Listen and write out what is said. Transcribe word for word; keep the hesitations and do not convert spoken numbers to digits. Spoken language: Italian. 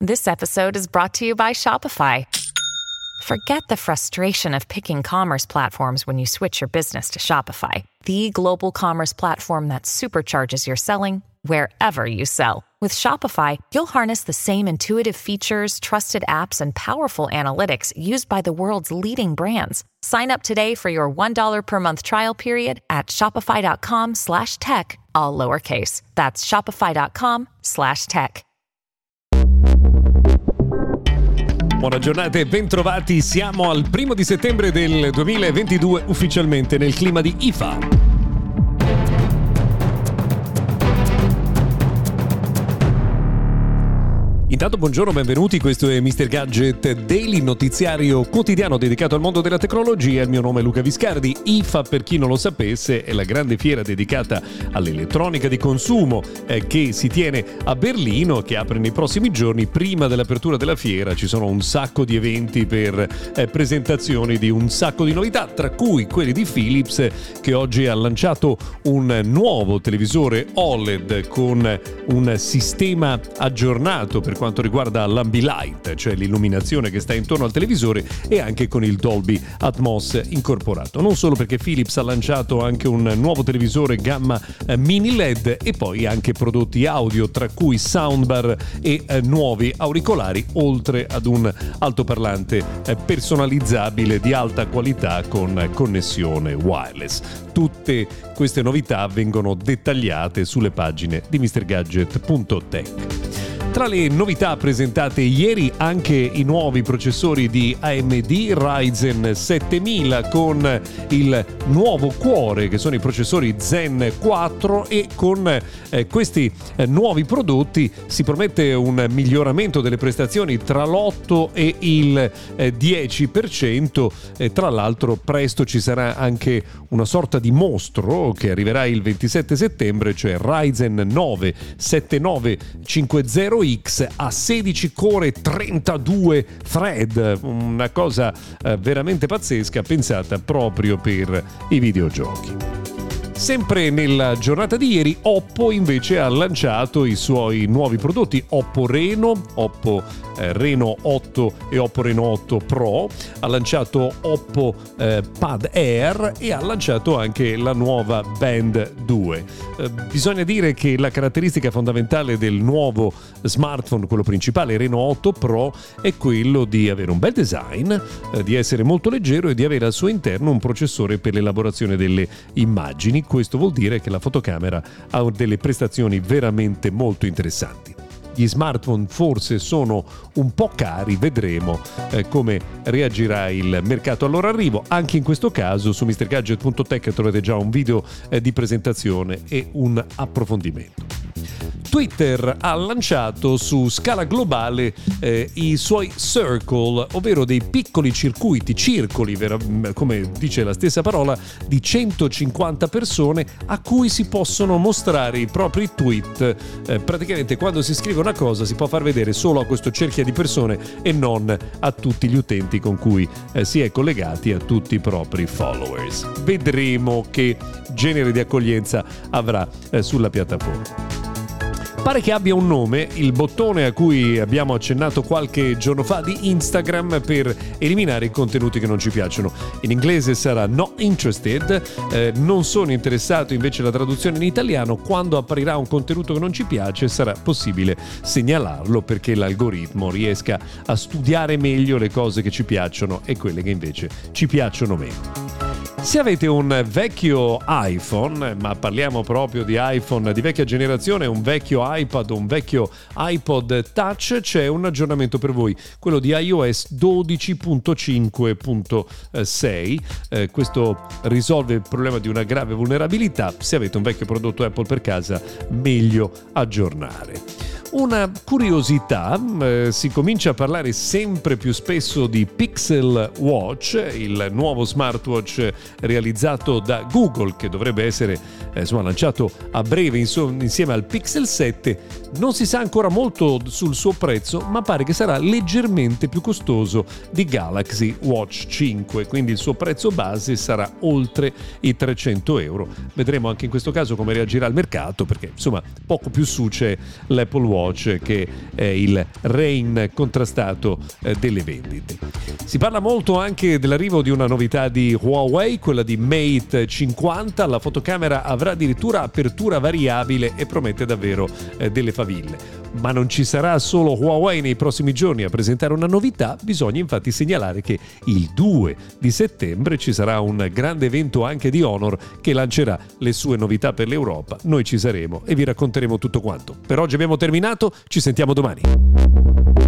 This episode is brought to you by Shopify. Forget the frustration of picking commerce platforms when you switch your business to Shopify, the global commerce platform that supercharges your selling wherever you sell. With Shopify, you'll harness the same intuitive features, trusted apps, and powerful analytics used by the world's leading brands. Sign up today for your one dollar per month trial period at shopify.com slash tech, all lowercase. That's shopify.com slash tech. Buona giornata e bentrovati, siamo al primo di settembre del duemilaventidue, ufficialmente nel clima di I F A. Intanto buongiorno, benvenuti, questo è mister Gadget Daily, notiziario quotidiano dedicato al mondo della tecnologia. Il mio nome è Luca Viscardi. I F A, per chi non lo sapesse, è la grande fiera dedicata all'elettronica di consumo eh, che si tiene a Berlino, che apre nei prossimi giorni. Prima dell'apertura della fiera ci sono un sacco di eventi per eh, presentazioni di un sacco di novità, tra cui quelli di Philips, che oggi ha lanciato un nuovo televisore O L E D con un sistema aggiornato per quanto riguarda l'Ambilight, cioè l'illuminazione che sta intorno al televisore, e anche con il Dolby Atmos incorporato. Non solo, perché Philips ha lanciato anche un nuovo televisore gamma mini L E D e poi anche prodotti audio, tra cui soundbar e eh, nuovi auricolari, oltre ad un altoparlante eh, personalizzabile di alta qualità con connessione wireless. Tutte queste novità vengono dettagliate sulle pagine di mister gadget punto tech. Tra le novità presentate ieri anche i nuovi processori di A M D Ryzen settemila con il nuovo cuore, che sono i processori Zen quattro, e con eh, questi eh, nuovi prodotti si promette un miglioramento delle prestazioni tra l'otto e il eh, dieci per cento. E tra l'altro presto ci sarà anche una sorta di mostro che arriverà il ventisette settembre, cioè Ryzen nove settantanove cinquanta X a sedici core, trentadue thread, una cosa eh, veramente pazzesca, pensata proprio per i videogiochi. Sempre nella giornata di ieri, Oppo invece ha lanciato i suoi nuovi prodotti, Oppo Reno, Oppo eh, Reno otto e Oppo Reno otto Pro, ha lanciato Oppo eh, Pad Air e ha lanciato anche la nuova Band due. Eh, bisogna dire che la caratteristica fondamentale del nuovo smartphone, quello principale Reno otto Pro, è quello di avere un bel design, eh, di essere molto leggero e di avere al suo interno un processore per l'elaborazione delle immagini. Questo vuol dire che la fotocamera ha delle prestazioni veramente molto interessanti. Gli smartphone forse sono un po' cari, vedremo eh, come reagirà il mercato al loro arrivo. Anche in questo caso su mister gadget punto tech trovate già un video eh, di presentazione e un approfondimento. Twitter ha lanciato su scala globale eh, i suoi circle, ovvero dei piccoli circuiti, circoli, vera, come dice la stessa parola, di centocinquanta persone a cui si possono mostrare i propri tweet. Eh, praticamente quando si scrive una cosa si può far vedere solo a questo cerchio di persone e non a tutti gli utenti con cui eh, si è collegati, a tutti i propri followers. Vedremo che genere di accoglienza avrà eh, sulla piattaforma. Pare che abbia un nome il bottone a cui abbiamo accennato qualche giorno fa di Instagram per eliminare i contenuti che non ci piacciono. In inglese sarà not interested, eh, non sono interessato invece la traduzione in italiano. Quando apparirà un contenuto che non ci piace sarà possibile segnalarlo perché l'algoritmo riesca a studiare meglio le cose che ci piacciono e quelle che invece ci piacciono meno. Se avete un vecchio iPhone, ma parliamo proprio di iPhone di vecchia generazione, un vecchio iPad, un vecchio iPod Touch, c'è un aggiornamento per voi, quello di iOS dodici punto cinque punto sei. Eh, questo risolve il problema di una grave vulnerabilità. Se avete un vecchio prodotto Apple per casa, meglio aggiornare. Una curiosità, eh, si comincia a parlare sempre più spesso di Pixel Watch, il nuovo smartwatch realizzato da Google, che dovrebbe essere eh, insomma, lanciato a breve insomma, insieme al Pixel sette. Non si sa ancora molto sul suo prezzo, ma pare che sarà leggermente più costoso di Galaxy Watch cinque, quindi il suo prezzo base sarà oltre i trecento euro. Vedremo anche in questo caso come reagirà il mercato, perché insomma poco più su c'è l'Apple Watch Watch, che è il re incontrastato eh, delle vendite. Si parla molto anche dell'arrivo di una novità di Huawei, quella di Mate cinquanta. La fotocamera avrà addirittura apertura variabile e promette davvero eh, delle faville. Ma non ci sarà solo Huawei nei prossimi giorni a presentare una novità. Bisogna infatti segnalare che il due di settembre ci sarà un grande evento anche di Honor che lancerà le sue novità per l'Europa. Noi ci saremo e vi racconteremo tutto quanto. Per oggi abbiamo terminato, ci sentiamo domani.